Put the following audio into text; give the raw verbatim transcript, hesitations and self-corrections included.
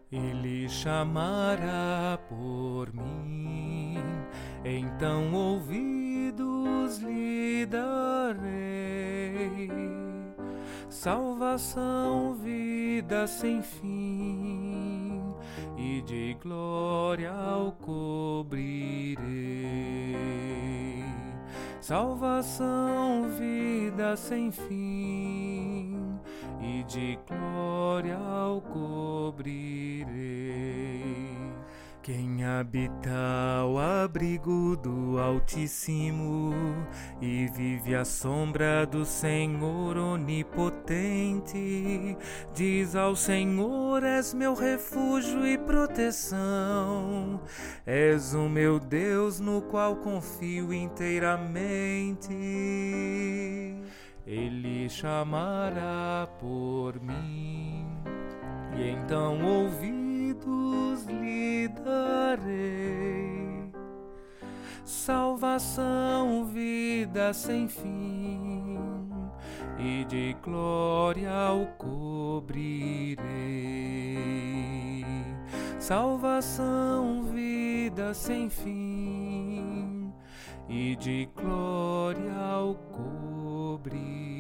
Ele chamará por mim, então ouvidos lhe darei. Salvação, vida sem fim, e de glória o cobrirei. Salvação, vida sem fim, e de glória o cobrirei. Quem habita ao abrigo do Altíssimo e vive à sombra do Senhor onipotente, diz ao Senhor: és meu refúgio e proteção, és o meu Deus no qual confio inteiramente. Ele chamará por mim, e então ouvidos lhe darei. Salvação, vida sem fim, e de glória o cobrirei. Salvação, vida sem fim, e de glória o cobrirei.